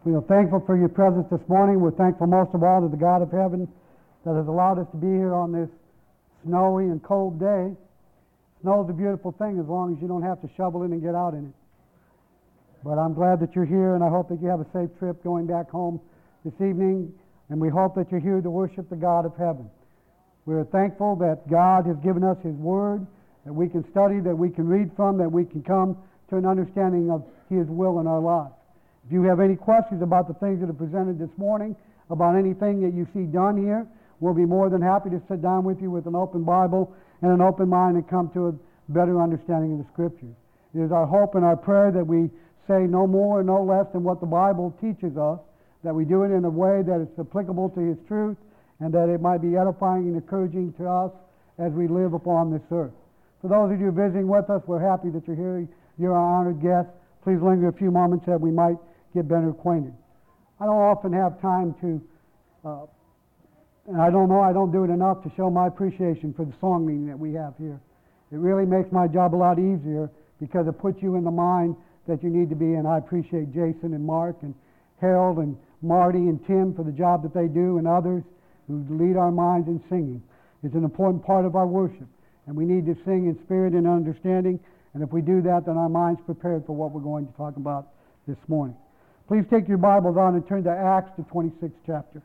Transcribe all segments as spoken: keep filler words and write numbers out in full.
We are thankful for your presence this morning. We're thankful most of all to the God of heaven that has allowed us to be here on this snowy and cold day. Snow is a beautiful thing as long as you don't have to shovel it and get out in it. But I'm glad that you're here, and I hope that you have a safe trip going back home this evening, and we hope that you're here to worship the God of heaven. We're thankful that God has given us His Word, that we can study, that we can read from, that we can come to an understanding of His will in our lives. If you have any questions about the things that are presented this morning, about anything that you see done here, we'll be more than happy to sit down with you with an open Bible and an open mind and come to a better understanding of the Scriptures. It is our hope and our prayer that we say no more and no less than what the Bible teaches us, that we do it in a way that is applicable to His truth, and that it might be edifying and encouraging to us as we live upon this earth. For those of you visiting with us, we're happy that you're here. You're our honored guest. Please linger a few moments that we might get better acquainted. I don't often have time to, uh, and I don't know, I don't do it enough to show my appreciation for the song meeting that we have here. It really makes my job a lot easier because it puts you in the mind that you need to be in. I appreciate Jason and Mark and Harold and Marty and Tim for the job that they do, and others who lead our minds in singing. It's an important part of our worship, and we need to sing in spirit and understanding, and if we do that, then our mind's prepared for what we're going to talk about this morning. Please take your Bibles on and turn to Acts, the twenty-sixth chapter.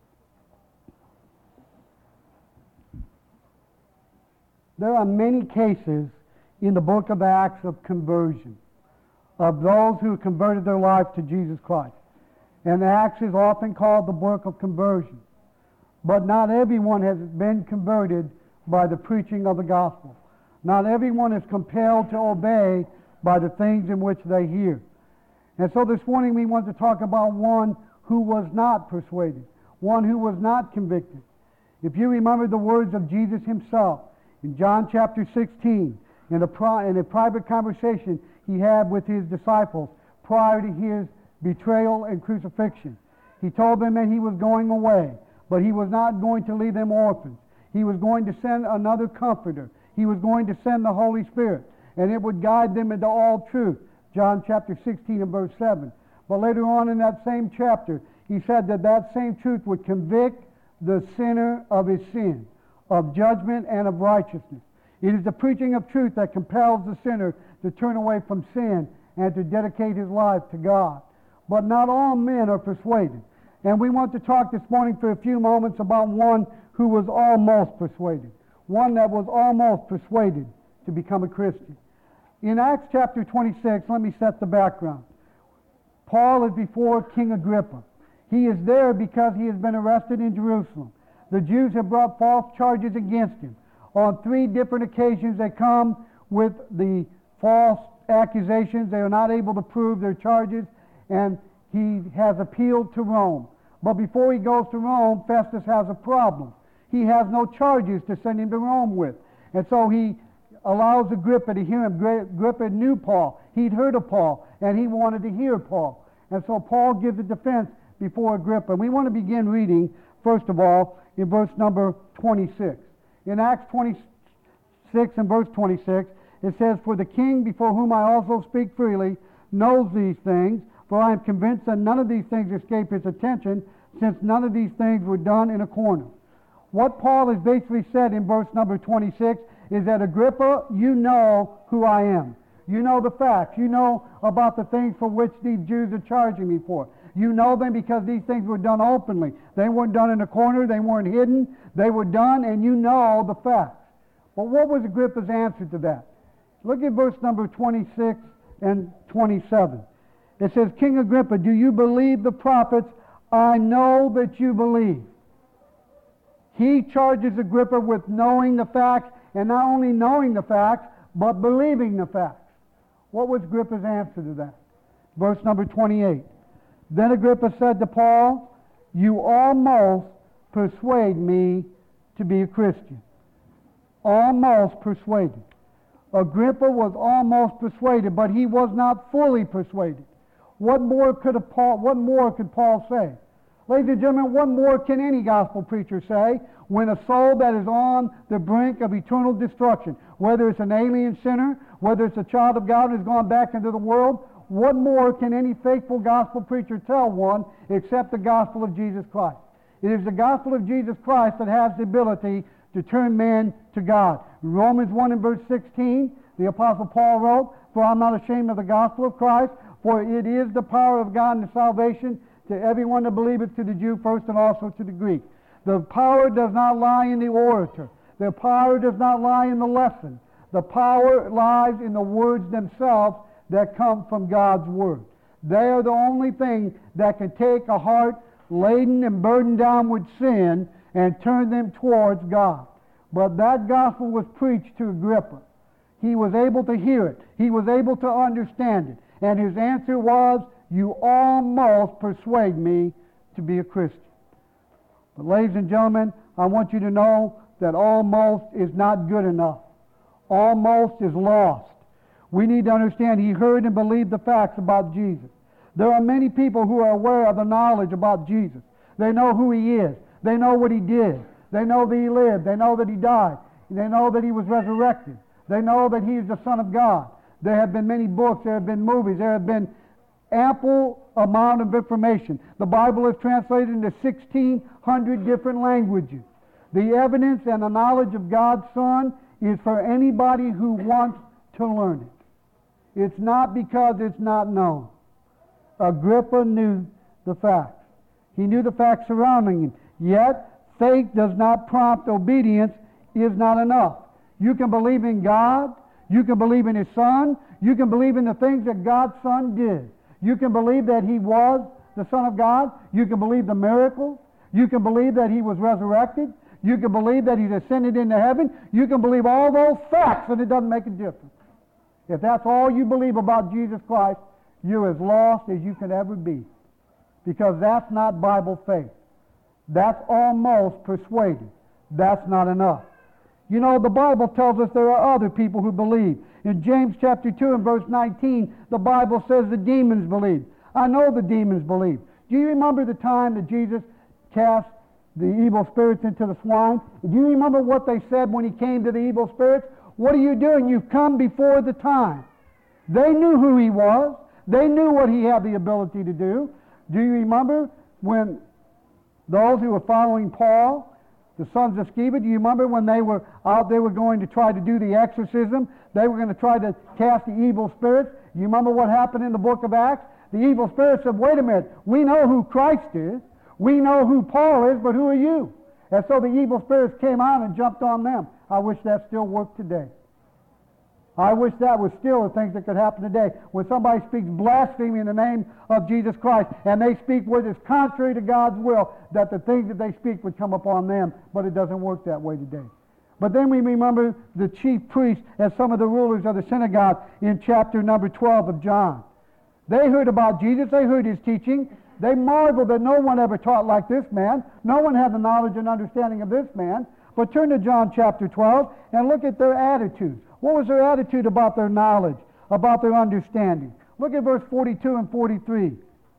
There are many cases in the book of Acts of conversion, of those who converted their life to Jesus Christ. And Acts is often called the book of conversion. But not everyone has been converted by the preaching of the gospel. Not everyone is compelled to obey by the things in which they hear. And so this morning we want to talk about one who was not persuaded, one who was not convicted. If you remember the words of Jesus Himself in John chapter sixteen, in a, pri- in a private conversation He had with His disciples prior to His betrayal and crucifixion. He told them that He was going away, but He was not going to leave them orphans. He was going to send another comforter. He was going to send the Holy Spirit, and it would guide them into all truth. John chapter sixteen and verse seven. But later on in that same chapter, He said that that same truth would convict the sinner of his sin, of judgment and of righteousness. It is the preaching of truth that compels the sinner to turn away from sin and to dedicate his life to God. But not all men are persuaded. And we want to talk this morning for a few moments about one who was almost persuaded. One that was almost persuaded to become a Christian. In Acts chapter twenty-six, let me set the background. Paul is before King Agrippa. He is there because he has been arrested in Jerusalem. The Jews have brought false charges against him. On three different occasions they come with the false accusations. They are not able to prove their charges, and he has appealed to Rome. But before he goes to Rome, Festus has a problem. He has no charges to send him to Rome with. And so he allows Agrippa to hear him. Agrippa knew Paul. He'd heard of Paul, and he wanted to hear Paul. And so Paul gives a defense before Agrippa. And we want to begin reading, first of all, in verse number twenty-six. In Acts twenty-six and verse twenty-six, it says, "For the king, before whom I also speak freely, knows these things, for I am convinced that none of these things escape his attention, since none of these things were done in a corner." What Paul has basically said in verse number twenty-six is that, Agrippa, you know who I am. You know the facts. You know about the things for which these Jews are charging me for. You know them because these things were done openly. They weren't done in a corner. They weren't hidden. They were done, and you know the facts. But what was Agrippa's answer to that? Look at verse number twenty-six and twenty-seven. It says, "King Agrippa, do you believe the prophets? I know that you believe." He charges Agrippa with knowing the facts, and not only knowing the facts, but believing the facts. What was Agrippa's answer to that? Verse number twenty-eight. "Then Agrippa said to Paul, you almost persuade me to be a Christian." Almost persuaded. Agrippa was almost persuaded, but he was not fully persuaded. What more could a Paul, what more could Paul say? Ladies and gentlemen, what more can any gospel preacher say when a soul that is on the brink of eternal destruction, whether it's an alien sinner, whether it's a child of God who's gone back into the world, what more can any faithful gospel preacher tell one except the gospel of Jesus Christ? It is the gospel of Jesus Christ that has the ability to turn men to God. Romans one and verse sixteen, the Apostle Paul wrote, "For I'm not ashamed of the gospel of Christ, for it is the power of God unto salvation to everyone that believeth, to the Jew first and also to the Greek." The power does not lie in the orator. The power does not lie in the lesson. The power lies in the words themselves that come from God's Word. They are the only thing that can take a heart laden and burdened down with sin and turn them towards God. But that gospel was preached to Agrippa. He was able to hear it. He was able to understand it. And his answer was, "You almost persuade me to be a Christian." But ladies and gentlemen, I want you to know that almost is not good enough. Almost is lost. We need to understand he heard and believed the facts about Jesus. There are many people who are aware of the knowledge about Jesus. They know who he is. They know what he did. They know that he lived. They know that he died. They know that he was resurrected. They know that he is the Son of God. There have been many books. There have been movies. There have been ample amount of information. The Bible is translated into sixteen hundred different languages. The evidence and the knowledge of God's Son is for anybody who wants to learn it. It's not because it's not known. Agrippa knew the facts. He knew the facts surrounding him. Yet, faith does not prompt obedience is not enough. You can believe in God. You can believe in His Son. You can believe in the things that God's Son did. You can believe that He was the Son of God. You can believe the miracles. You can believe that He was resurrected. You can believe that He's ascended into heaven. You can believe all those facts, and it doesn't make a difference. If that's all you believe about Jesus Christ, you're as lost as you can ever be. Because that's not Bible faith. That's almost persuaded. That's not enough. You know, the Bible tells us there are other people who believe. In James chapter two and verse nineteen, the Bible says the demons believe. I know the demons believe. Do you remember the time that Jesus cast the evil spirits into the swine? Do you remember what they said when He came to the evil spirits? "What are you doing? You've come before the time." They knew who He was. They knew what He had the ability to do. Do you remember when those who were following Paul, the sons of Sceva, do you remember when they were out, they were going to try to do the exorcism? They were going to try to cast the evil spirits. You remember what happened in the book of Acts? The evil spirits said, "Wait a minute, we know who Christ is. We know who Paul is, but who are you?" And so the evil spirits came out and jumped on them. I wish that still worked today. I wish that was still the things that could happen today. When somebody speaks blasphemy in the name of Jesus Christ, and they speak what is contrary to God's will, that the things that they speak would come upon them, but it doesn't work that way today. But then we remember the chief priests and some of the rulers of the synagogue in chapter number twelve of John. They heard about Jesus. They heard His teaching. They marveled that no one ever taught like this man. No one had the knowledge and understanding of this man. But turn to John chapter twelve and look at their attitude. What was their attitude about their knowledge, about their understanding? Look at verse forty-two and forty-three.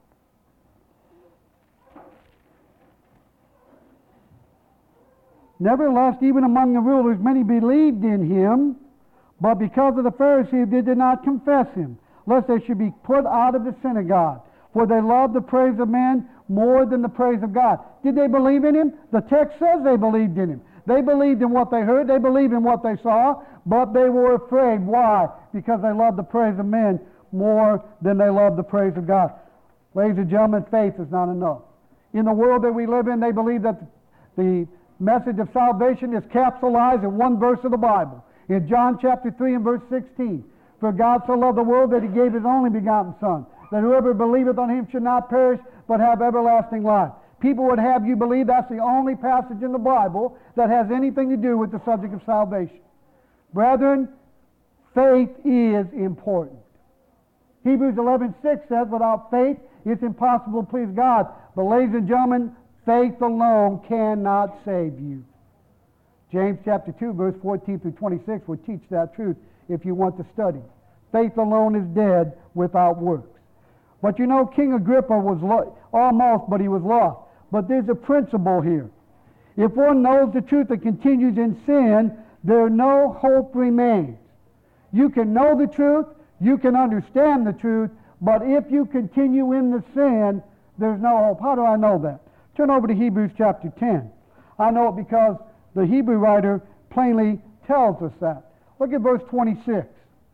"Nevertheless, even among the rulers, many believed in Him, but because of the Pharisees, they did not confess Him, lest they should be put out of the synagogue. For they loved the praise of men more than the praise of God." Did they believe in Him? The text says they believed in Him. They believed in what they heard. They believed in what they saw. But they were afraid. Why? Because they loved the praise of men more than they loved the praise of God. Ladies and gentlemen, faith is not enough. In the world that we live in, they believe that the message of salvation is capsulized in one verse of the Bible. In John chapter three and verse sixteen. "For God so loved the world that He gave His only begotten Son, that whoever believeth on Him should not perish, but have everlasting life." People would have you believe that's the only passage in the Bible that has anything to do with the subject of salvation. Brethren, faith is important. Hebrews eleven six says, "Without faith it's impossible to please God." But ladies and gentlemen, faith alone cannot save you. James chapter two, verse fourteen through twenty-six will teach that truth if you want to study. Faith alone is dead without works. But you know, King Agrippa was lo- almost, but he was lost. But there's a principle here. If one knows the truth and continues in sin, there no hope remains. You can know the truth, you can understand the truth, But if you continue in the sin, there's no hope. How do I know that? Turn over to Hebrews chapter ten. I know it because the Hebrew writer plainly tells us that. Look at verse twenty-six.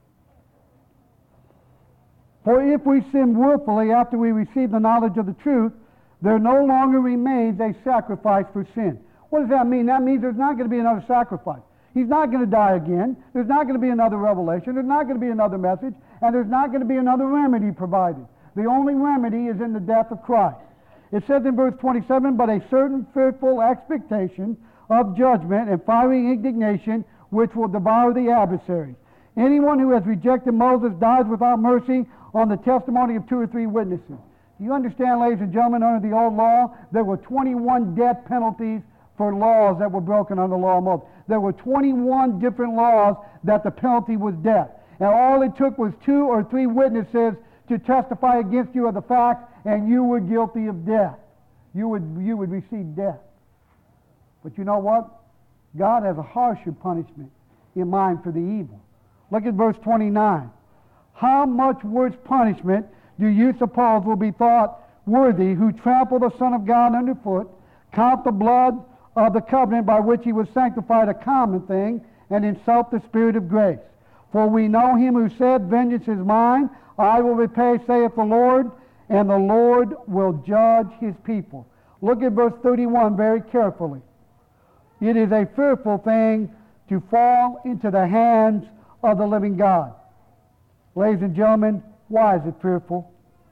For if we sin willfully after we receive the knowledge of the truth, there no longer remains a sacrifice for sin. What does that mean? That means there's not going to be another sacrifice. He's not going to die again. There's not going to be another revelation. There's not going to be another message. And there's not going to be another remedy provided. The only remedy is in the death of Christ. It says in verse twenty-seven, but a certain fearful expectation of judgment and fiery indignation which will devour the adversaries. Anyone who has rejected Moses dies without mercy on the testimony of two or three witnesses. Do you understand, ladies and gentlemen, under the old law, there were twenty-one death penalties for laws that were broken under the law of Moses. There were twenty-one different laws that the penalty was death. And all it took was two or three witnesses to testify against you of the facts, and you were guilty of death. You would, you would receive death. But you know what? God has a harsher punishment in mind for the evil. Look at verse twenty-nine. How much worse punishment do you suppose will be thought worthy who trample the Son of God underfoot, count the blood of the covenant by which he was sanctified a common thing, and insult the Spirit of grace? For we know him who said, vengeance is mine, I will repay, saith the Lord, and the Lord will judge his people. Look at verse thirty-one very carefully. It is a fearful thing to fall into the hands of the living God. Ladies and gentlemen, why is it fearful?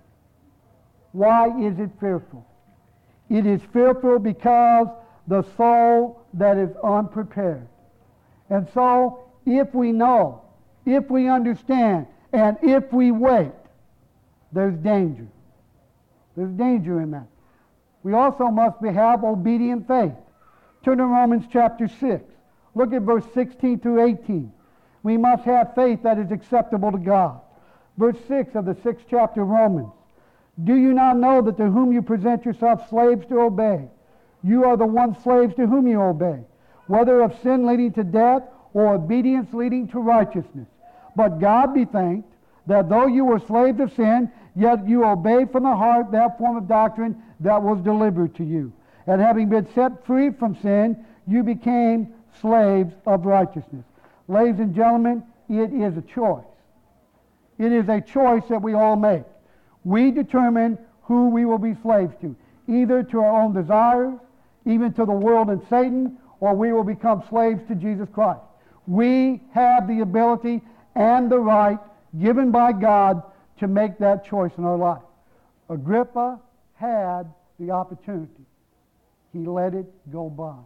Why is it fearful? It is fearful because the soul that is unprepared. And so, if we know, if we understand, and if we wait, there's danger. There's danger in that. We also must have obedient faith. Turn to Romans chapter six. Look at verse sixteen through eighteen. We must have faith that is acceptable to God. Verse six of the sixth chapter of Romans. Do you not know that to whom you present yourselves slaves to obey, you are the one slaves to whom you obey, whether of sin leading to death or obedience leading to righteousness? But God be thanked that though you were slaves of sin, yet you obeyed from the heart that form of doctrine that was delivered to you. And having been set free from sin, you became slaves of righteousness. Ladies and gentlemen, it is a choice. It is a choice that we all make. We determine who we will be slaves to, either to our own desires, even to the world and Satan, or we will become slaves to Jesus Christ. We have the ability and the right given by God to make that choice in our life. Agrippa had the opportunity. He let it go by.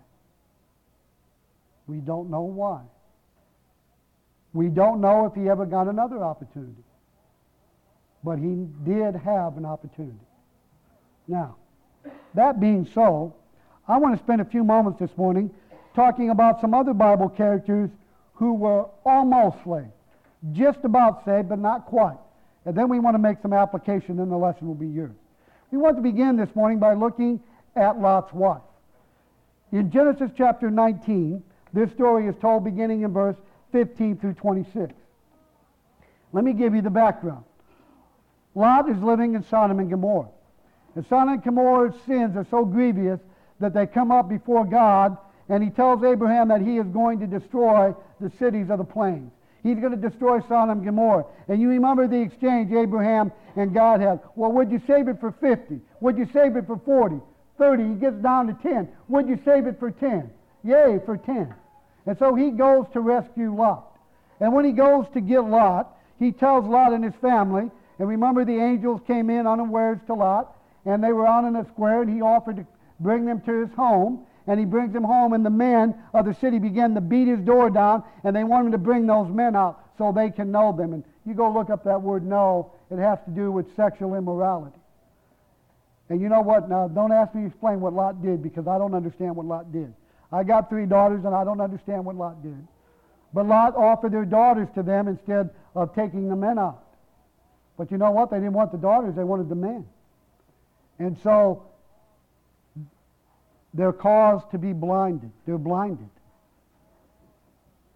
We don't know why. We don't know if he ever got another opportunity. But he did have an opportunity. Now, that being so, I want to spend a few moments this morning talking about some other Bible characters who were almost slaves. Just about saved, but not quite. And then we want to make some application, and the lesson will be yours. We want to begin this morning by looking at Lot's wife. In Genesis chapter nineteen, this story is told beginning in verse fifteen through twenty-six. Let me give you the background. Lot is living in Sodom and Gomorrah. And Sodom and Gomorrah's sins are so grievous that they come up before God, and he tells Abraham that he is going to destroy the cities of the plains. He's going to destroy Sodom and Gomorrah. And you remember the exchange Abraham and God had. Well, would you save it for fifty? Would you save it for forty? thirty? He gets down to ten. Would you save it for ten? Yea, for ten. And so he goes to rescue Lot. And when he goes to get Lot, he tells Lot and his family, and remember the angels came in unawares to Lot, and they were out in a square, and he offered to bring them to his home. And he brings them home, and the men of the city begin to beat his door down, and they want him to bring those men out so they can know them. And you go look up that word know, it has to do with sexual immorality. And you know what? Now, don't ask me to explain what Lot did, because I don't understand what Lot did. I got three daughters, and I don't understand what Lot did. But Lot offered their daughters to them instead of taking the men out. But you know what? They didn't want the daughters, they wanted the men. And so they're caused to be blinded. They're blinded.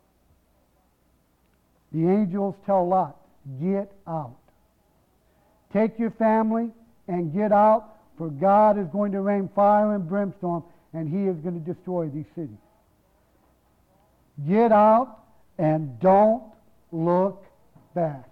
The angels tell Lot, get out. take your family and get out, for God is going to rain fire and brimstone, and he is going to destroy these cities. Get out and don't look back.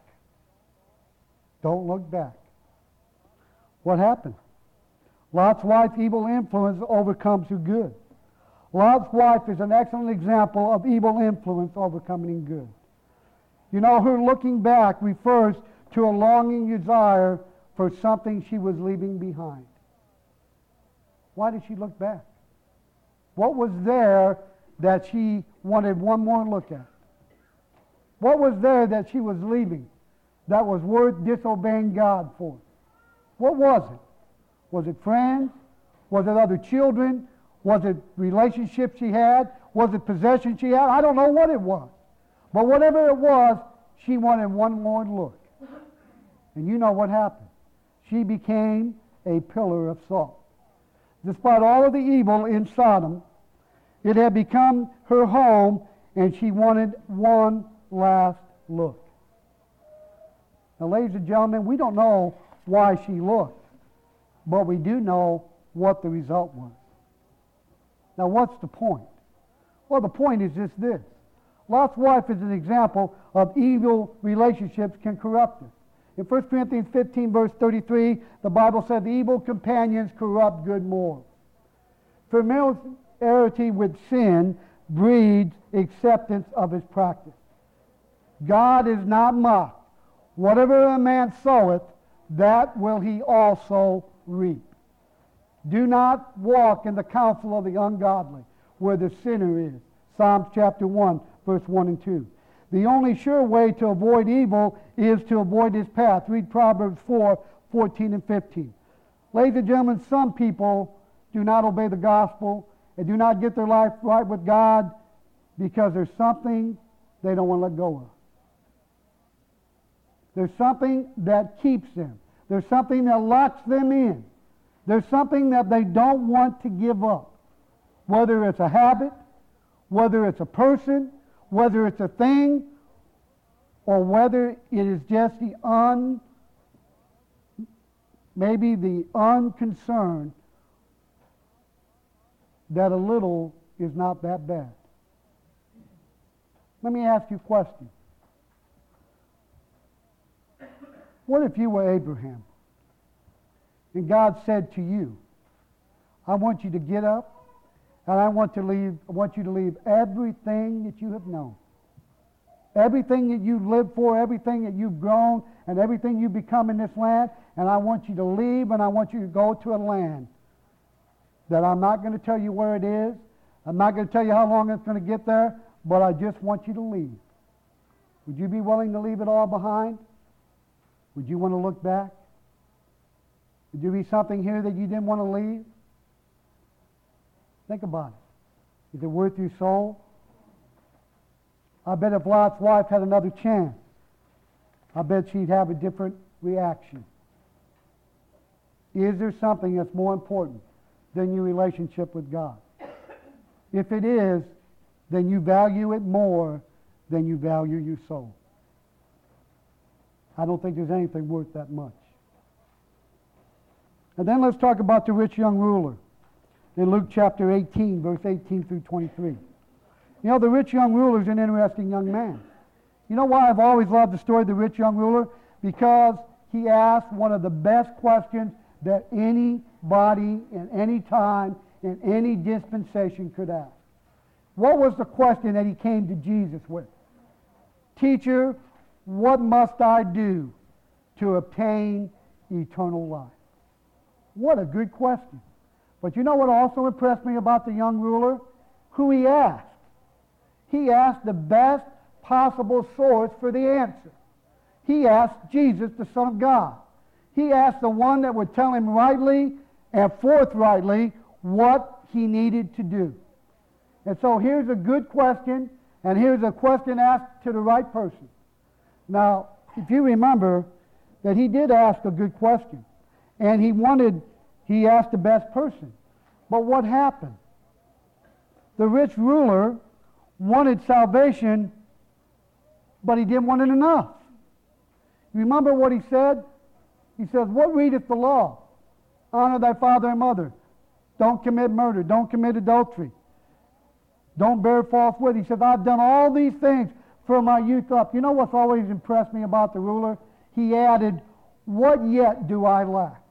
Don't look back. What happened? Lot's wife's evil influence overcomes her good. Lot's wife is an excellent example of evil influence overcoming good. You know, her looking back refers to a longing desire for something she was leaving behind. Why did she look back? What was there that she wanted one more look at? What was there that she was leaving that was worth disobeying God for? What was it? Was it friends? Was it other children? Was it relationships she had? Was it possessions she had? I don't know what it was. But whatever it was, she wanted one more look. And you know what happened. She became a pillar of salt. Despite all of the evil in Sodom, it had become her home, and she wanted one last look. Now, ladies and gentlemen, we don't know why she looked, but we do know what the result was. Now, what's the point? Well, the point is just this. Lot's wife is an example of evil relationships can corrupt us. In First Corinthians fifteen, verse thirty-three, the Bible said, evil companions corrupt good morals. Familiarity with sin breeds acceptance of his practice. God is not mocked. Whatever a man soweth, that will he also reap. Do not walk in the counsel of the ungodly, where the sinner is. Psalms chapter one, verse one and two. The only sure way to avoid evil is to avoid his path. Read Proverbs four, fourteen and fifteen. Ladies and gentlemen, some people do not obey the gospel and do not get their life right with God because there's something they don't want to let go of. There's something that keeps them. There's something that locks them in. There's something that they don't want to give up. Whether it's a habit, whether it's a person, whether it's a thing, or whether it is just the un, maybe the unconcern that a little is not that bad. Let me ask you a question. What if you were Abraham and God said to you, I want you to get up and I want to leave I want you to leave everything that you have known. Everything that you've lived for, everything that you've grown, and everything you've become in this land, and I want you to leave and I want you to go to a land that I'm not going to tell you where it is. I'm not going to tell you how long it's going to get there, but I just want you to leave. Would you be willing to leave it all behind? Would you want to look back? Would there be something here that you didn't want to leave? Think about it. Is it worth your soul? I bet if Lot's wife had another chance, I bet she'd have a different reaction. Is there something that's more important than your relationship with God? If it is, then you value it more than you value your soul. I don't think there's anything worth that much. And then let's talk about the rich young ruler in Luke chapter eighteen, verse eighteen through twenty-three. You know, the rich young ruler is an interesting young man. You know why I've always loved the story of the rich young ruler? Because he asked one of the best questions that anybody in any time, in any dispensation could ask. What was the question that he came to Jesus with? Teacher, what must I do to obtain eternal life? What a good question. But you know what also impressed me about the young ruler? Who he asked. He asked the best possible source for the answer. He asked Jesus, the Son of God. He asked the one that would tell him rightly and forthrightly what he needed to do. And so here's a good question, and here's a question asked to the right person. Now, if you remember that he did ask a good question, and he wanted, he asked the best person. But what happened? The rich ruler wanted salvation, but he didn't want it enough. Remember what he said? He says, what readeth the law? Honor thy father and mother. Don't commit murder. Don't commit adultery. Don't bear false witness. He says, I've done all these things from my youth up. You know what's always impressed me about the ruler? He added, what yet do I lack?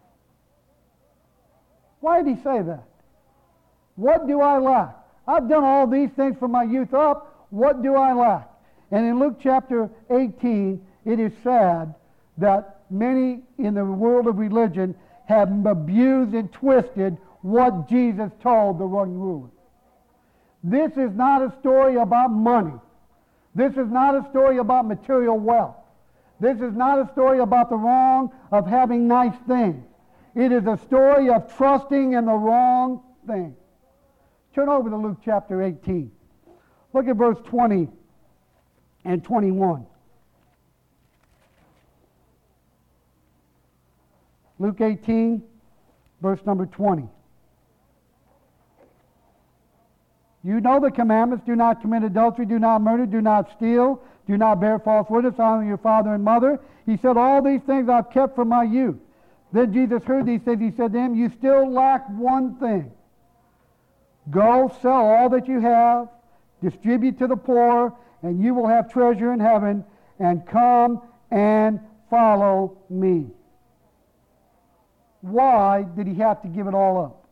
Why did he say that? What do I lack? I've done all these things from my youth up. What do I lack? And in Luke chapter eighteen, it is sad that many in the world of religion have abused and twisted what Jesus told the young ruler. This is not a story about money. This is not a story about material wealth. This is not a story about the wrong of having nice things. It is a story of trusting in the wrong thing. Turn over to Luke chapter eighteen. Look at verse twenty and twenty-one. Luke eighteen, verse number twenty. You know the commandments. Do not commit adultery, do not murder, do not steal, do not bear false witness, honor your father and mother. He said, all these things I've kept from my youth. Then Jesus heard these things. He said to him, you still lack one thing. Go sell all that you have, distribute to the poor, and you will have treasure in heaven, and come and follow me. Why did he have to give it all up?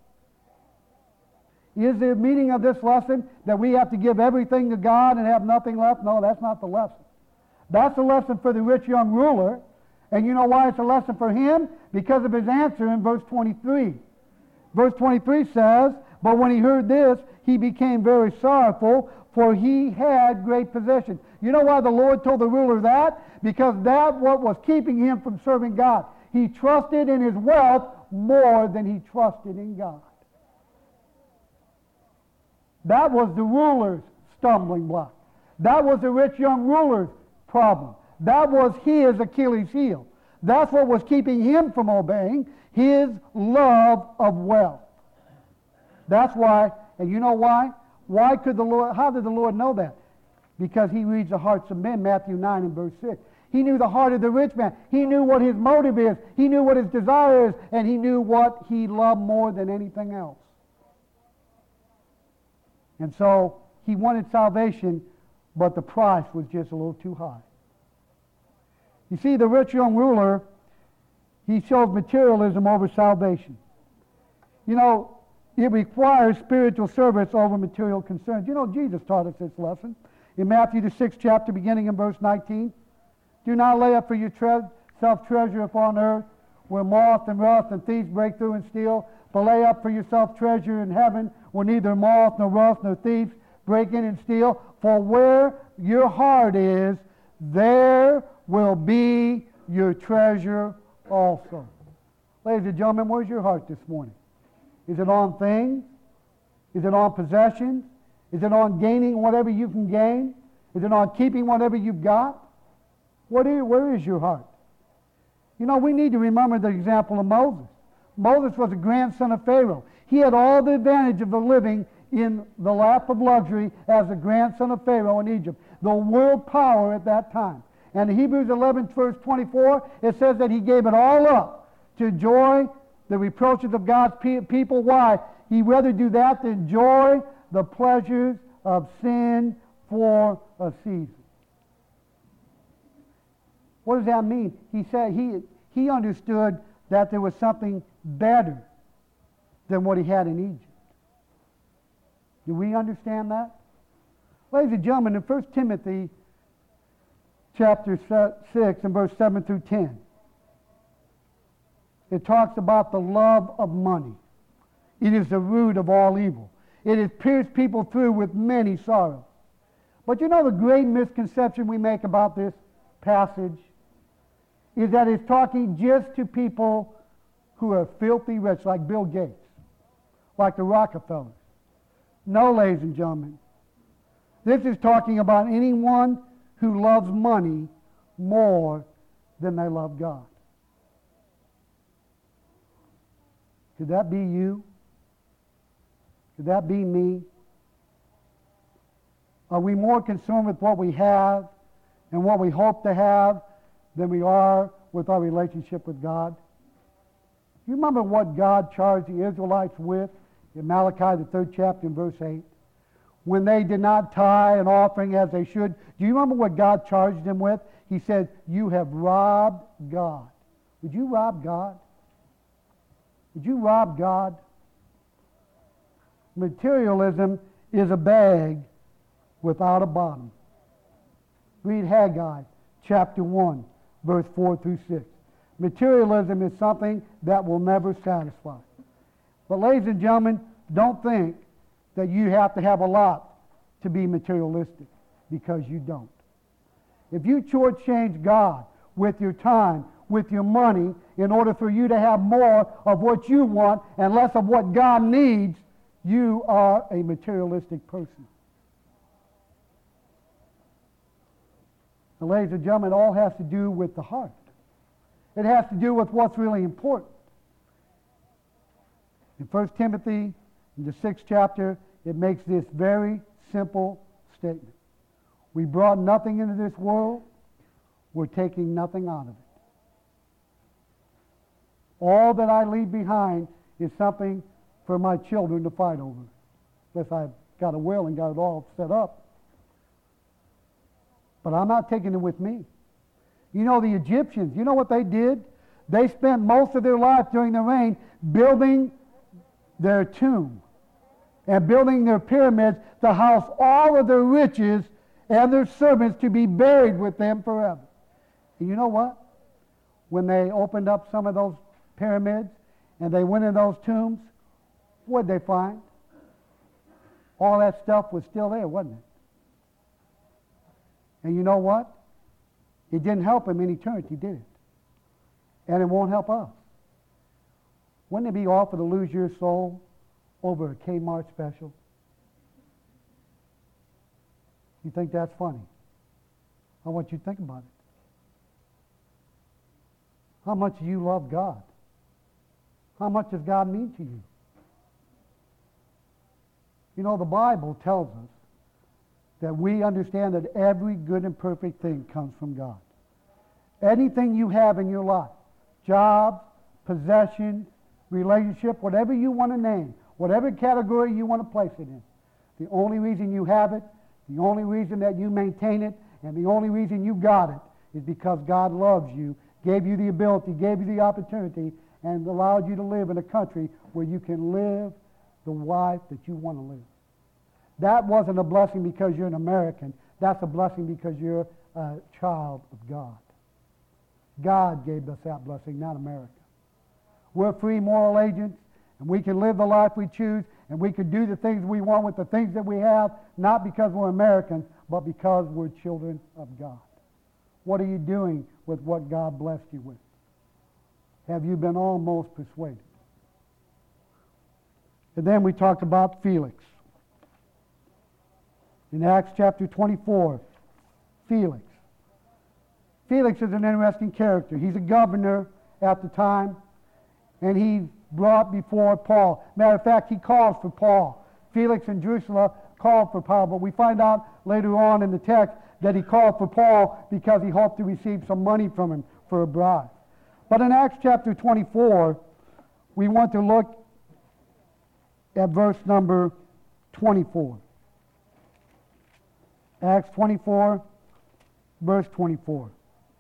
Is the meaning of this lesson that we have to give everything to God and have nothing left? No, that's not the lesson. That's a lesson for the rich young ruler. And you know why it's a lesson for him? Because of his answer in verse twenty-three. Verse twenty-three says, but when he heard this, he became very sorrowful, for he had great possessions. You know why the Lord told the ruler that? Because that what was keeping him from serving God. He trusted in his wealth more than he trusted in God. That was the ruler's stumbling block. That was the rich young ruler's problem. That was his Achilles heel. That's what was keeping him from obeying, his love of wealth. That's why, and you know why? Why could the Lord, how did the Lord know that? Because he reads the hearts of men, Matthew nine and verse six. He knew the heart of the rich man. He knew what his motive is. He knew what his desire is, and he knew what he loved more than anything else. And so he wanted salvation, but the price was just a little too high. You see, the rich young ruler, he chose materialism over salvation. You know, it requires spiritual service over material concerns. You know, Jesus taught us this lesson. In Matthew the sixth chapter, beginning in verse nineteen, do not lay up for yourself treasure upon earth, where moth and rust and thieves break through and steal, but lay up for yourself treasure in heaven, where neither moth nor rust nor thieves break in and steal. For where your heart is, there will be your treasure also. Ladies and gentlemen, where's your heart this morning? Is it on things? Is it on possessions? Is it on gaining whatever you can gain? Is it on keeping whatever you've got? What is, where is your heart? You know, we need to remember the example of Moses. Moses was a grandson of Pharaoh. He had all the advantage of the living in the lap of luxury as a grandson of Pharaoh in Egypt, the world power at that time. And in Hebrews eleven, verse twenty-four, it says that he gave it all up to enjoy the reproaches of God's pe- people. Why? He'd rather do that than enjoy the pleasures of sin for a season. What does that mean? He said he, he understood that there was something better than what he had in Egypt. Do we understand that? Ladies and gentlemen, in First Timothy chapter six and verse seven through ten, it talks about the love of money. It is the root of all evil. It has pierced people through with many sorrows. But you know the great misconception we make about this passage is that it's talking just to people who are filthy rich, like Bill Gates, like the Rockefellers. No, ladies and gentlemen. This is talking about anyone who loves money more than they love God. Could that be you? Could that be me? Are we more concerned with what we have and what we hope to have than we are with our relationship with God? You remember what God charged the Israelites with in Malachi, the third chapter, in verse eight? When they did not tithe an offering as they should. Do you remember what God charged them with? He said, you have robbed God. Would you rob God? Would you rob God? Materialism is a bag without a bottom. Read Haggai chapter one, verse four through six. Materialism is something that will never satisfy. But ladies and gentlemen, don't think that you have to have a lot to be materialistic, because you don't. If you shortchange God with your time, with your money, in order for you to have more of what you want and less of what God needs, you are a materialistic person. And ladies and gentlemen, it all has to do with the heart. It has to do with what's really important. In First Timothy, in the sixth chapter, it makes this very simple statement. We brought nothing into this world. We're taking nothing out of it. All that I leave behind is something for my children to fight over. Unless I've got a will and got it all set up. But I'm not taking it with me. You know, the Egyptians, you know what they did? They spent most of their life during the reign building their tomb and building their pyramids to house all of their riches and their servants to be buried with them forever. And you know what? When they opened up some of those pyramids and they went in those tombs, what did they find? All that stuff was still there, wasn't it? And you know what? It didn't help them in eternity, did it? And it won't help us. Wouldn't it be awful to lose your soul over a Kmart special? You think that's funny? I want you to think about it. How much do you love God? How much does God mean to you? You know, the Bible tells us that we understand that every good and perfect thing comes from God. Anything you have in your life, job, possession, relationship, whatever you want to name, whatever category you want to place it in, the only reason you have it, the only reason that you maintain it, and the only reason you got it is because God loves you, gave you the ability, gave you the opportunity, and allowed you to live in a country where you can live the life that you want to live. That wasn't a blessing because you're an American. That's a blessing because you're a child of God. God gave us that blessing, not America. We're free moral agents, and we can live the life we choose, and we can do the things we want with the things that we have, not because we're Americans, but because we're children of God. What are you doing with what God blessed you with? Have you been almost persuaded? And then we talked about Felix. In Acts chapter twenty-four, Felix. Felix is an interesting character. He's a governor at the time, and he's brought before Paul. Matter of fact, he calls for Paul. Felix and Drusilla called for Paul, but we find out later on in the text that he called for Paul because he hoped to receive some money from him for a bribe. But in Acts chapter twenty-four, we want to look at verse number twenty-four. Acts twenty-four, verse twenty-four.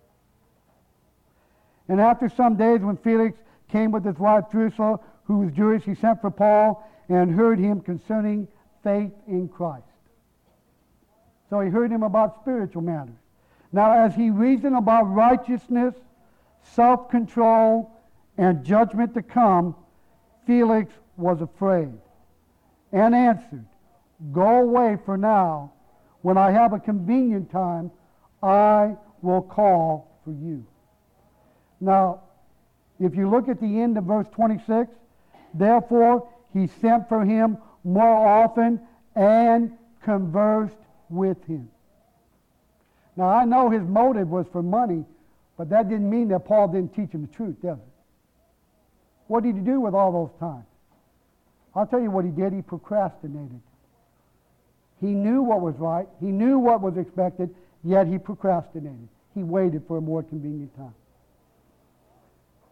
And after some days, when Felix came with his wife Drusilla, who was Jewish, he sent for Paul and heard him concerning faith in Christ. So he heard him about spiritual matters. Now, as he reasoned about righteousness, self-control, and judgment to come, Felix was afraid and answered, "Go away for now. When I have a convenient time, I will call for you." Now, if you look at the end of verse twenty-six, therefore he sent for him more often and conversed with him. Now, I know his motive was for money, but that didn't mean that Paul didn't teach him the truth, does it? What did he do with all those times? I'll tell you what he did. He procrastinated. He knew what was right. He knew what was expected, yet he procrastinated. He waited for a more convenient time.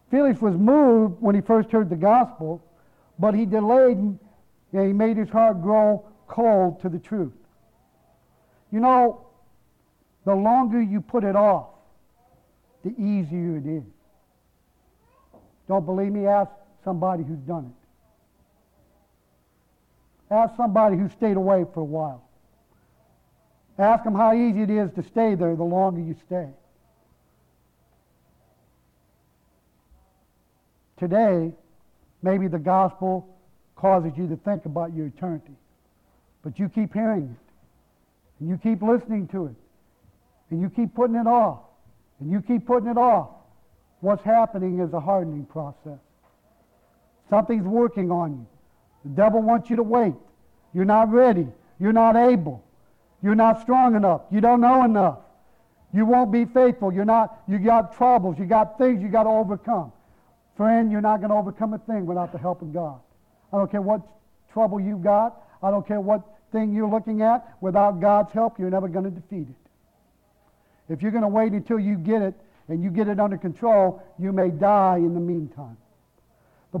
Felix was moved when he first heard the gospel, but he delayed and he made his heart grow cold to the truth. You know, the longer you put it off, the easier it is. Don't believe me? Ask somebody who's done it. Ask somebody who stayed away for a while. Ask them how easy it is to stay there the longer you stay. Today, maybe the gospel causes you to think about your eternity. But you keep hearing it. And you keep listening to it. And you keep putting it off. And you keep putting it off. What's happening is a hardening process. Something's working on you. The devil wants you to wait. You're not ready. You're not able. You're not strong enough. You don't know enough. You won't be faithful. You're not, you got troubles. You got things you got to overcome. Friend, you're not going to overcome a thing without the help of God. I don't care what trouble you've got. I don't care what thing you're looking at. Without God's help, you're never going to defeat it. If you're going to wait until you get it and you get it under control, you may die in the meantime. The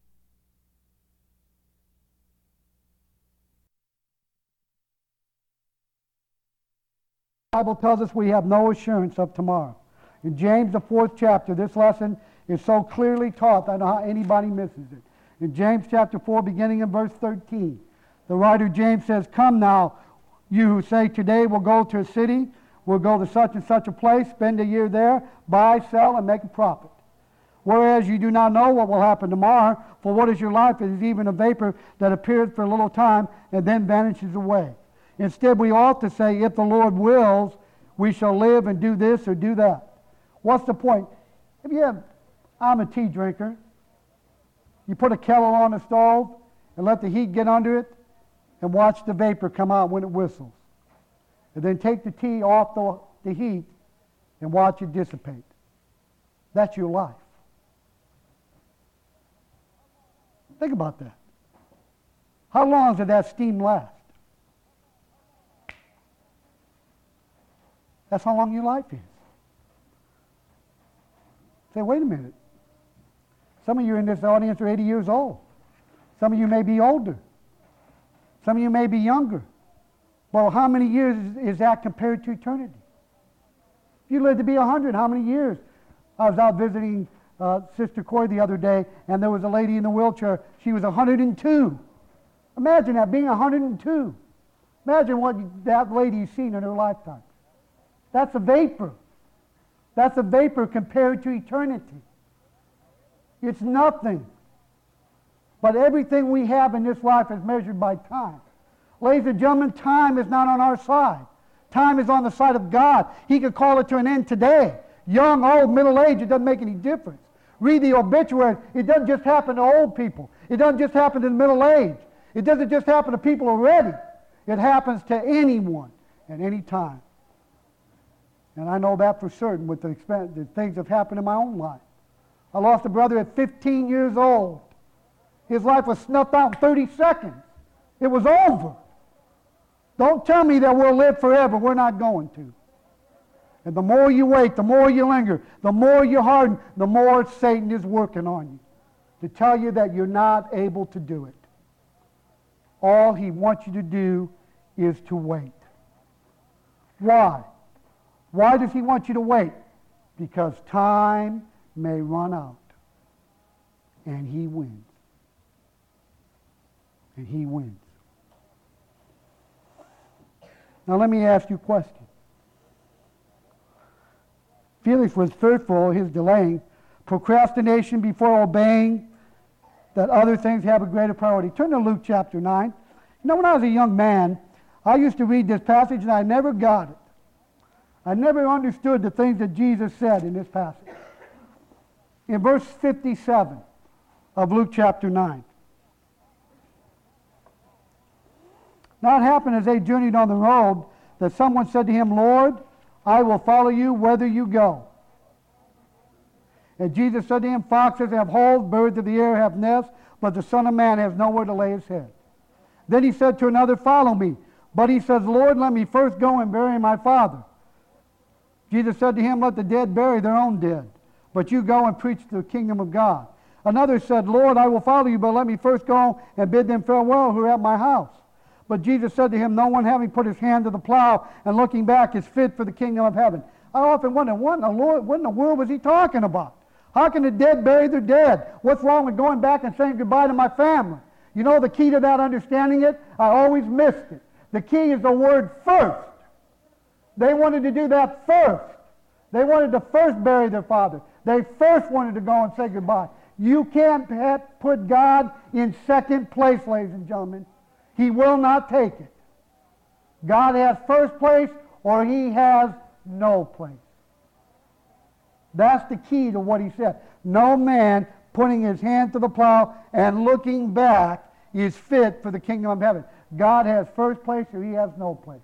Bible tells us we have no assurance of tomorrow. In James, the fourth chapter, this lesson is so clearly taught that I don't know how anybody misses it. In James chapter four, beginning in verse thirteen, the writer James says, "Come now, you who say today we'll go to a city, we'll go to such and such a place, spend a year there, buy, sell, and make a profit. Whereas you do not know what will happen tomorrow, for what is your life? It is even a vapor that appears for a little time and then vanishes away. Instead, we ought to say, if the Lord wills, we shall live and do this or do that." What's the point? If you have, I'm a tea drinker. You put a kettle on the stove and let the heat get under it and watch the vapor come out when it whistles. And then take the tea off the, the heat and watch it dissipate. That's your life. Think about that. How long did that steam last? That's how long your life is. Say, wait a minute. Some of you in this audience are eighty years old. Some of you may be older. Some of you may be younger. Well, how many years is, is that compared to eternity? If you lived to be one hundred, how many years? I was out visiting uh, Sister Corey the other day, and there was a lady in a wheelchair. She was one hundred two. Imagine that, being one hundred two. Imagine what that lady's seen in her lifetime. That's a vapor. That's a vapor compared to eternity. It's nothing. But everything we have in this life is measured by time. Ladies and gentlemen, time is not on our side. Time is on the side of God. He could call it to an end today. Young, old, middle age, it doesn't make any difference. Read the obituary. It doesn't just happen to old people. It doesn't just happen to the middle age. It doesn't just happen to people already. It happens to anyone at any time. And I know that for certain with the, expen- the things that have happened in my own life. I lost a brother at fifteen years old. His life was snuffed out in thirty seconds. It was over. Don't tell me that we'll live forever. We're not going to. And the more you wait, the more you linger, the more you harden, the more Satan is working on you to tell you that you're not able to do it. All he wants you to do is to wait. Why? Why does he want you to wait? Because time may run out. And he wins. And he wins. Now let me ask you a question. Felix was fearful of his delaying, procrastination before obeying, that other things have a greater priority. Turn to Luke chapter nine. You know, when I was a young man, I used to read this passage and I never got it. I never understood the things that Jesus said in this passage. In verse fifty-seven of Luke chapter nine. Now it happened as they journeyed on the road that someone said to him, "Lord, I will follow you whether you go." And Jesus said to him, "Foxes have holes, birds of the air have nests, but the Son of Man has nowhere to lay his head." Then he said to another, "Follow me." But he says, "Lord, let me first go and bury my father." Jesus said to him, "Let the dead bury their own dead. but you go and preach the kingdom of God. Another said, Lord, I will follow you, but let me first go and bid them farewell who are at my house. But Jesus said to him, no one having put his hand to the plow and looking back is fit for the kingdom of heaven. I often wonder, what in the Lord, what in the world was he talking about? How can the dead bury their dead? What's wrong with going back and saying goodbye to my family? You know the key to that, understanding it? I always missed it. The key is the word first. They wanted to do that first. They wanted to first bury their father. They first wanted to go and say goodbye. You can't put God in second place, ladies and gentlemen. He will not take it. God has first place or he has no place. That's the key to what he said. No man putting his hand to the plow and looking back is fit for the kingdom of heaven. God has first place or he has no place.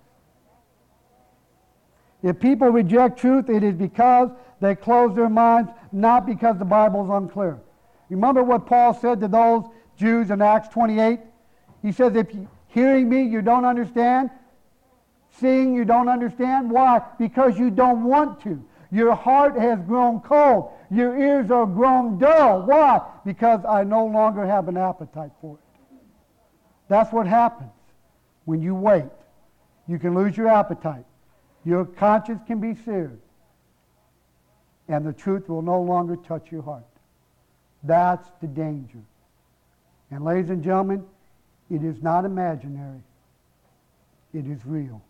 If people reject truth, it is because they close their minds, not because the Bible is unclear. Remember what Paul said to those Jews in Acts twenty-eight? He says, if you, hearing me you don't understand, seeing you don't understand. Why? Because you don't want to. Your heart has grown cold. Your ears are grown dull. Why? Because I no longer have an appetite for it. That's what happens when you wait. You can lose your appetite. Your conscience can be seared. And the truth will no longer touch your heart. That's the danger. And ladies and gentlemen, it is not imaginary. It is real.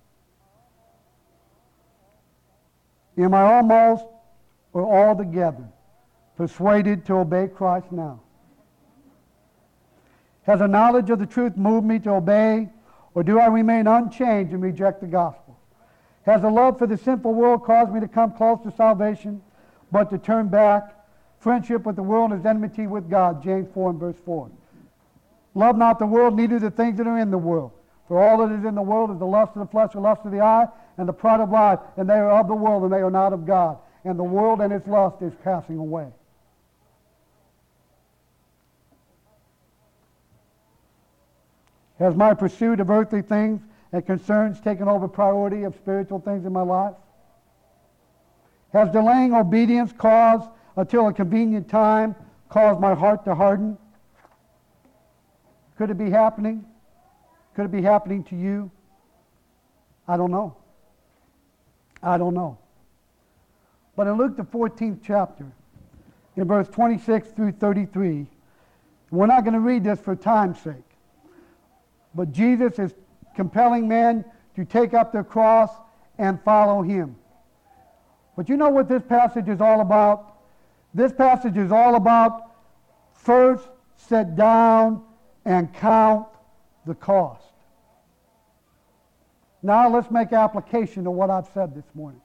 Am I almost or altogether persuaded to obey Christ now? Has a knowledge of the truth moved me to obey, or do I remain unchanged and reject the gospel? Has a love for the sinful world caused me to come close to salvation, but to turn back? Friendship with the world is enmity with God, James four and verse four. Love not the world, neither the things that are in the world. For all that is in the world is the lust of the flesh, the lust of the eye, and the pride of life, and they are of the world, and they are not of God. And the world and its lust is passing away. Has my pursuit of earthly things and concerns taken over priority of spiritual things in my life? Has delaying obedience caused until a convenient time caused my heart to harden? Could it be happening? Could it be happening to you? I don't know. I don't know. But in Luke the fourteenth chapter, in verse twenty-six through thirty-three, we're not going to read this for time's sake, but Jesus is compelling men to take up their cross and follow him. But you know what this passage is all about? This passage is all about first sit down and count the cost. Now let's make application to what I've said this morning.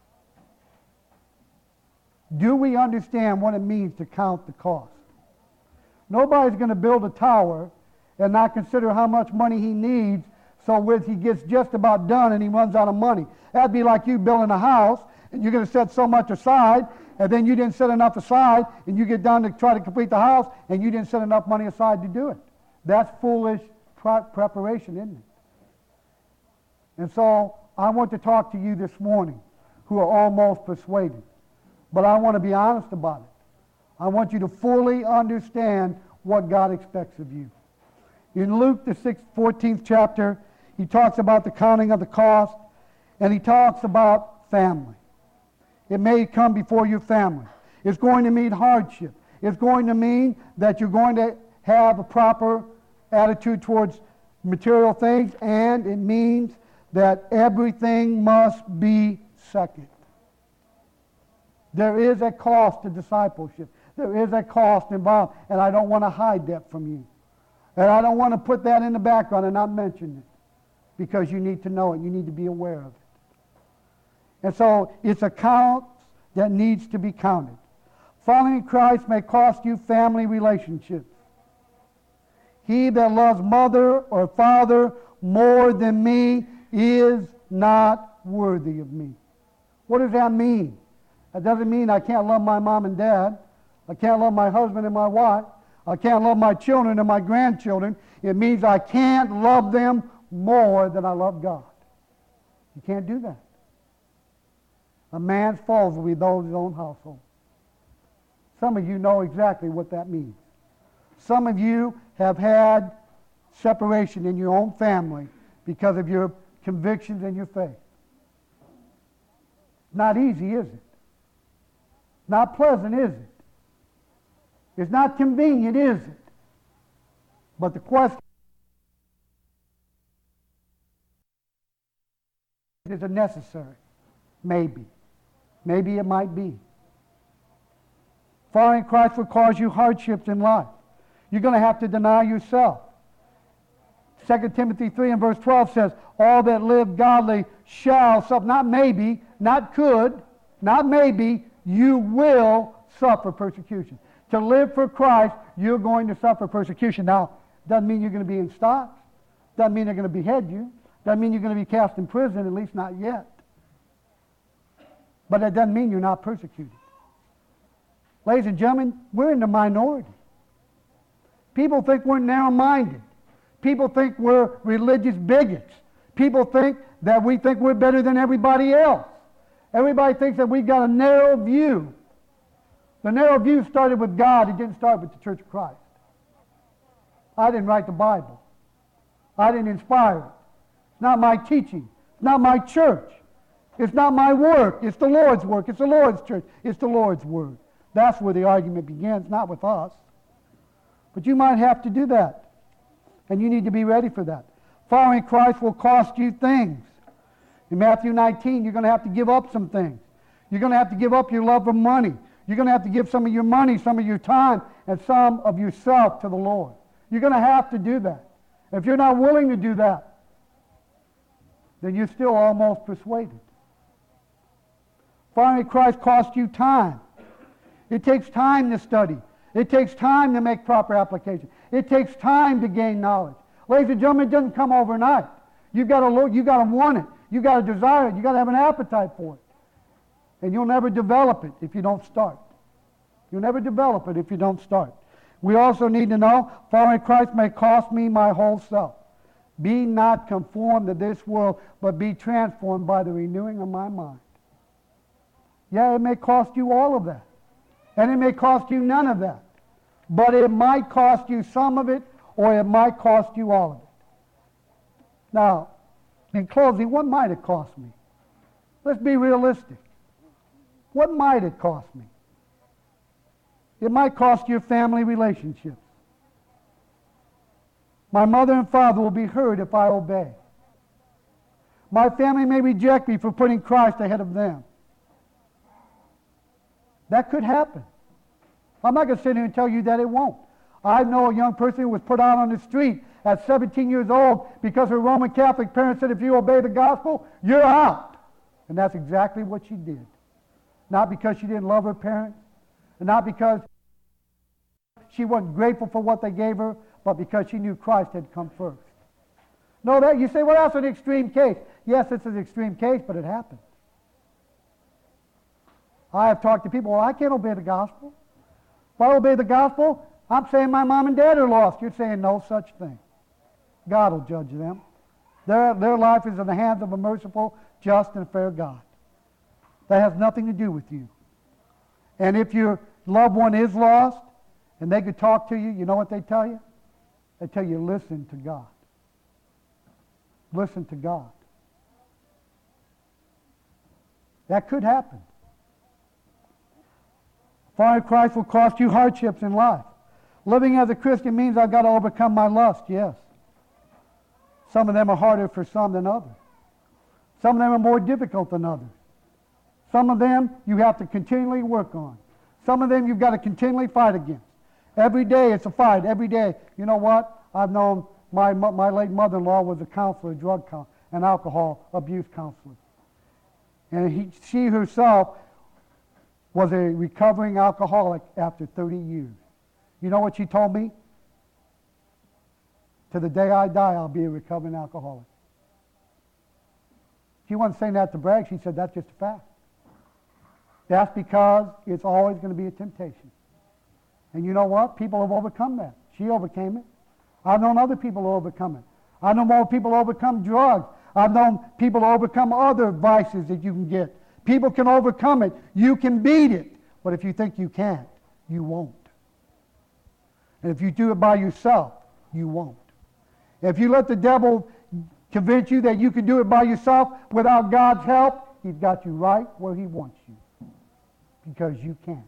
Do we understand what it means to count the cost? Nobody's going to build a tower and not consider how much money he needs, so when he gets just about done and he runs out of money. That'd be like you building a house and you're going to set so much aside, and then you didn't set enough aside, and you get done to try to complete the house and you didn't set enough money aside to do it. That's foolish pre- preparation, isn't it? And so I want to talk to you this morning who are almost persuaded. But I want to be honest about it. I want you to fully understand what God expects of you. In Luke, the fourteenth chapter, he talks about the counting of the cost, and he talks about family. It may come before your family. It's going to mean hardship. It's going to mean that you're going to have a proper attitude towards material things, and it means that everything must be second. There is a cost to discipleship. There is a cost involved, and I don't want to hide that from you. And I don't want to put that in the background and not mention it, because you need to know it. You need to be aware of it. And so it's a count that needs to be counted. Following Christ may cost you family relationships. He that loves mother or father more than me is not worthy of me. What does that mean? That doesn't mean I can't love my mom and dad. I can't love my husband and my wife. I can't love my children and my grandchildren. It means I can't love them more than I love God. You can't do that. A man's faults will be those of his own household. Some of you know exactly what that means. Some of you have had separation in your own family because of your convictions and your faith. Not easy, is it? Not pleasant, is it? It's not convenient, is it? But the question is, is it necessary? Maybe. Maybe it might be. Following Christ will cause you hardships in life. You're going to have to deny yourself. Second Timothy three and verse twelve says, all that live godly shall suffer, not maybe, not could, not maybe, you will suffer persecution. To live for Christ, you're going to suffer persecution. Now, doesn't mean you're going to be in stocks. Doesn't mean they're going to behead you. Doesn't mean you're going to be cast in prison, at least not yet. But that doesn't mean you're not persecuted. Ladies and gentlemen, we're in the minority. People think we're narrow-minded. People think we're religious bigots. People think that we think we're better than everybody else. Everybody thinks that we've got a narrow view. The narrow view started with God. It didn't start with the Church of Christ. I didn't write the Bible. I didn't inspire it. It's not my teaching. It's not my church. It's not my work. It's the Lord's work. It's the Lord's church. It's the Lord's word. That's where the argument begins, not with us. But you might have to do that. And you need to be ready for that. Following Christ will cost you things. In Matthew nineteen, you're going to have to give up some things. You're going to have to give up your love of money. You're going to have to give some of your money, some of your time, and some of yourself to the Lord. You're going to have to do that. If you're not willing to do that, then you're still almost persuaded. Following Christ costs you time. It takes time to study. It takes time to make proper application. It takes time to gain knowledge. Ladies and gentlemen, it doesn't come overnight. You've got to look, you've got to want it. You've got to desire it. You've got to have an appetite for it. And you'll never develop it if you don't start. You'll never develop it if you don't start. We also need to know, following Christ may cost me my whole self. Be not conformed to this world, but be transformed by the renewing of my mind. Yeah, it may cost you all of that. And it may cost you none of that. But it might cost you some of it, or it might cost you all of it. Now, in closing, what might it cost me? Let's be realistic. What might it cost me? It might cost your family relationships. My mother and father will be hurt if I obey. My family may reject me for putting Christ ahead of them. That could happen. I'm not going to sit here and tell you that it won't. I know a young person who was put out on the street at seventeen years old because her Roman Catholic parents said, if you obey the gospel, you're out. And that's exactly what she did. Not because she didn't love her parents, and not because she wasn't grateful for what they gave her, but because she knew Christ had come first. No, that you say, well, that's an extreme case. Yes, it's an extreme case, but it happened. I have talked to people, well, I can't obey the gospel. If I obey the gospel, I'm saying my mom and dad are lost. You're saying no such thing. God will judge them. Their, their life is in the hands of a merciful, just, and fair God. That has nothing to do with you. And if your loved one is lost, and they could talk to you, you know what they tell you? They tell you, listen to God. Listen to God. That could happen. Following Christ will cost you hardships in life. Living as a Christian means I've got to overcome my lust, yes. Some of them are harder for some than others. Some of them are more difficult than others. Some of them you have to continually work on. Some of them you've got to continually fight against. Every day it's a fight. Every day. You know what? I've known my, my late mother-in-law was a counselor, a drug counselor, an alcohol abuse counselor. And he, she herself was a recovering alcoholic after thirty years. You know what she told me? To the day I die, I'll be a recovering alcoholic. She wasn't saying that to brag. She said that's just a fact. That's because it's always going to be a temptation. And you know what? People have overcome that. She overcame it. I've known other people who overcome it. I know more people who overcome drugs. I've known people who overcome other vices that you can get. People can overcome it. You can beat it. But if you think you can't, you won't. And if you do it by yourself, you won't. If you let the devil convince you that you can do it by yourself without God's help, he's got you right where he wants you. Because you can't.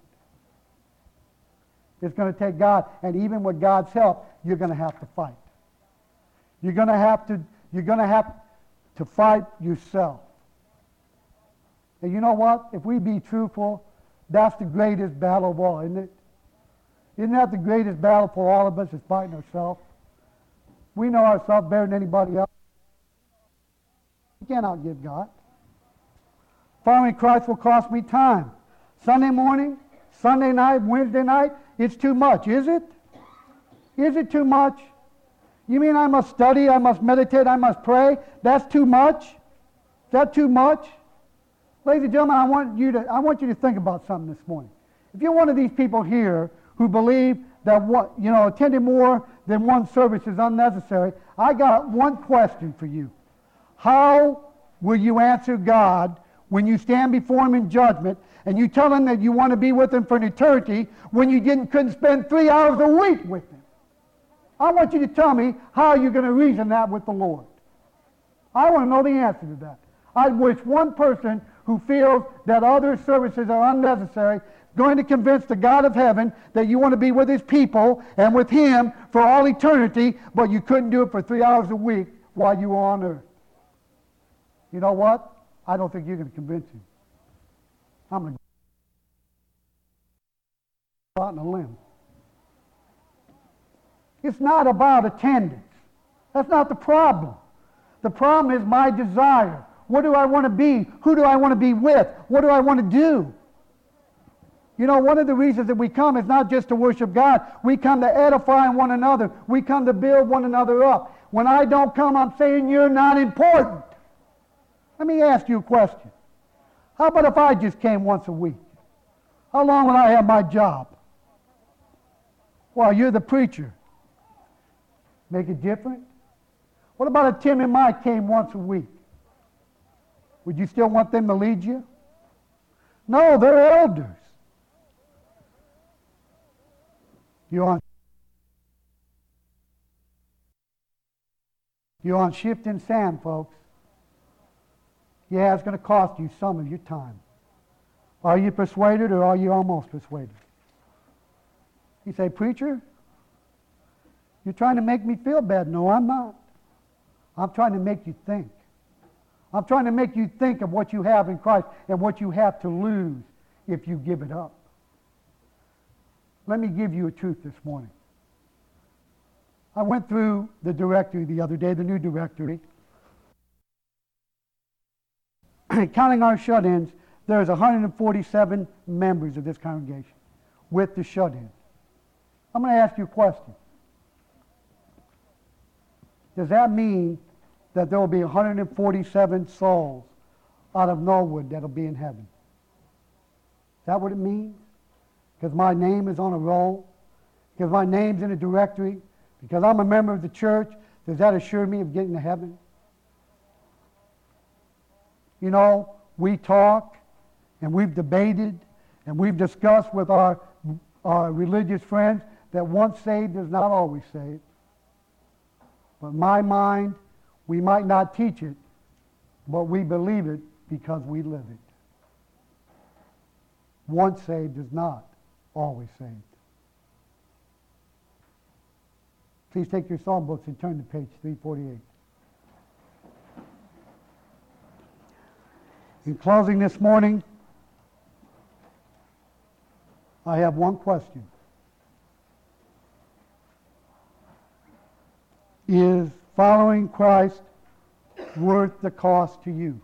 It's going to take God, and even with God's help, you're going to have to fight. You're going to have to, you're going to have to fight yourself. And you know what? If we be truthful, that's the greatest battle of all, isn't it? Isn't that the greatest battle for all of us, is fighting ourselves? We know ourselves better than anybody else. We can't outgive God. Following Christ will cost me time. Sunday morning, Sunday night, Wednesday night, it's too much, is it? Is it too much? You mean I must study, I must meditate, I must pray? That's too much? Is that too much? Ladies and gentlemen, I want you to I want you to think about something this morning. If you're one of these people here who believe that what you know attending more than one service is unnecessary, I got one question for you. How will you answer God when you stand before him in judgment and you tell him that you want to be with him for an eternity when you didn't couldn't spend three hours a week with him? I want you to tell me how you're going to reason that with the Lord. I want to know the answer to that. I wish one person who feels that other services are unnecessary going to convince the God of heaven that you want to be with his people and with him for all eternity, but you couldn't do it for three hours a week while you were on earth. You know what? I don't think you're going to convince him. I'm going to go out on a limb. It's not about attendance. That's not the problem. The problem is my desire. What do I want to be? Who do I want to be with? What do I want to do? You know, one of the reasons that we come is not just to worship God. We come to edify one another. We come to build one another up. When I don't come, I'm saying you're not important. Let me ask you a question. How about if I just came once a week? How long would I have my job? Well, you're the preacher. Make it different? What about if Tim and Mike came once a week? Would you still want them to lead you? No, they're elders. You're on, you're on shifting sand, folks. Yeah, it's going to cost you some of your time. Are you persuaded or are you almost persuaded? You say, preacher, you're trying to make me feel bad. No, I'm not. I'm trying to make you think. I'm trying to make you think of what you have in Christ and what you have to lose if you give it up. Let me give you a truth this morning. I went through the directory the other day, the new directory. Counting our shut-ins, there's one hundred forty-seven members of this congregation with the shut-ins. I'm going to ask you a question. Does that mean that there will be one hundred forty-seven souls out of Norwood that will be in heaven? Is that what it means? Because my name is on a roll? Because my name's in a directory? Because I'm a member of the church? Does that assure me of getting to heaven? You know, we talk and we've debated and we've discussed with our, our religious friends that once saved is not always saved. But in my mind, we might not teach it, but we believe it because we live it. Once saved is not always saved. Please take your psalm books and turn to page three forty-eight. In closing this morning, I have one question. Is following Christ worth the cost to you?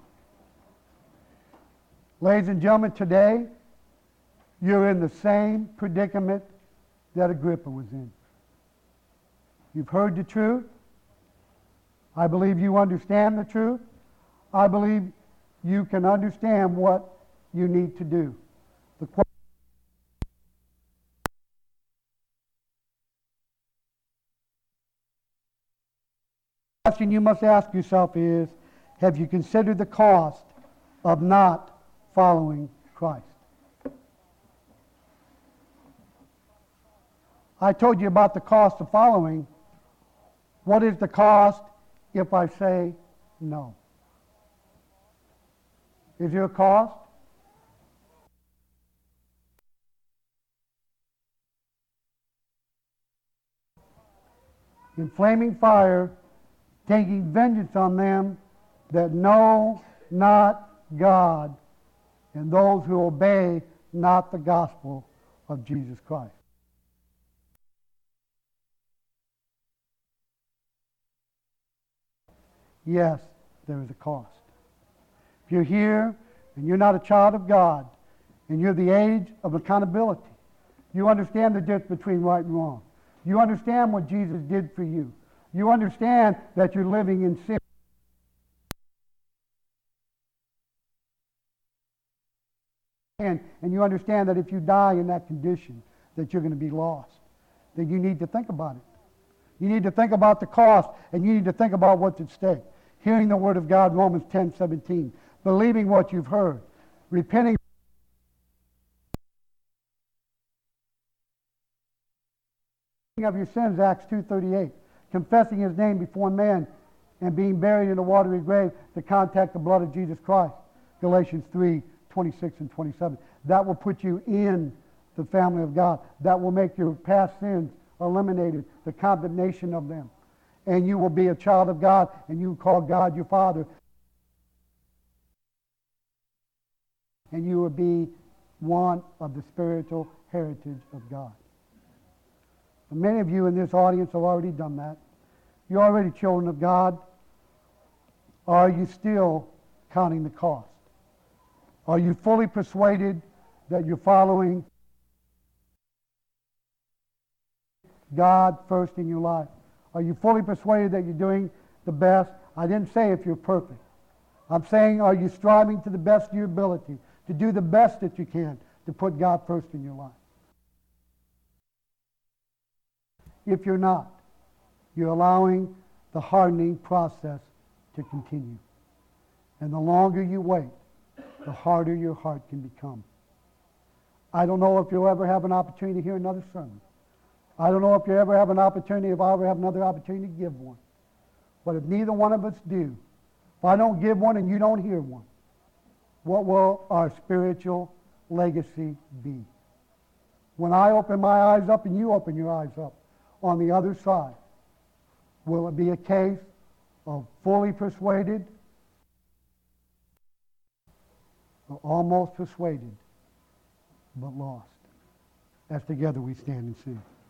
Ladies and gentlemen, today, you're in the same predicament that Agrippa was in. You've heard the truth. I believe you understand the truth. I believe you can understand what you need to do. The question you must ask yourself is, have you considered the cost of not following Christ? I told you about the cost of following. What is the cost if I say no? Is there a cost? In flaming fire, taking vengeance on them that know not God, and those who obey not the gospel of Jesus Christ. Yes, there is a cost. If you're here and you're not a child of God, and you're the age of accountability, you understand the difference between right and wrong. You understand what Jesus did for you. You understand that you're living in sin. And, and you understand that if you die in that condition, that you're going to be lost. That you need to think about it. You need to think about the cost, and you need to think about what's at stake. Hearing the word of God, Romans ten seventeen. Believing what you've heard. Repenting of your sins, Acts two thirty-eight. Confessing his name before men and being buried in a watery grave to contact the blood of Jesus Christ, Galatians three twenty-six and twenty-seven. That will put you in the family of God. That will make your past sins eliminated, the condemnation of them. And you will be a child of God, and you will call God your Father. And you will be one of the spiritual heritage of God. Many of you in this audience have already done that. You're already children of God. Are you still counting the cost? Are you fully persuaded that you're following God first in your life? Are you fully persuaded that you're doing the best? I didn't say if you're perfect. I'm saying, are you striving to the best of your ability to do the best that you can to put God first in your life? If you're not, you're allowing the hardening process to continue. And the longer you wait, the harder your heart can become. I don't know if you'll ever have an opportunity to hear another sermon. I don't know if you ever have an opportunity, if I ever have another opportunity to give one. But if neither one of us do, if I don't give one and you don't hear one, what will our spiritual legacy be? When I open my eyes up and you open your eyes up, on the other side, will it be a case of fully persuaded or almost persuaded but lost? As together we stand and sing.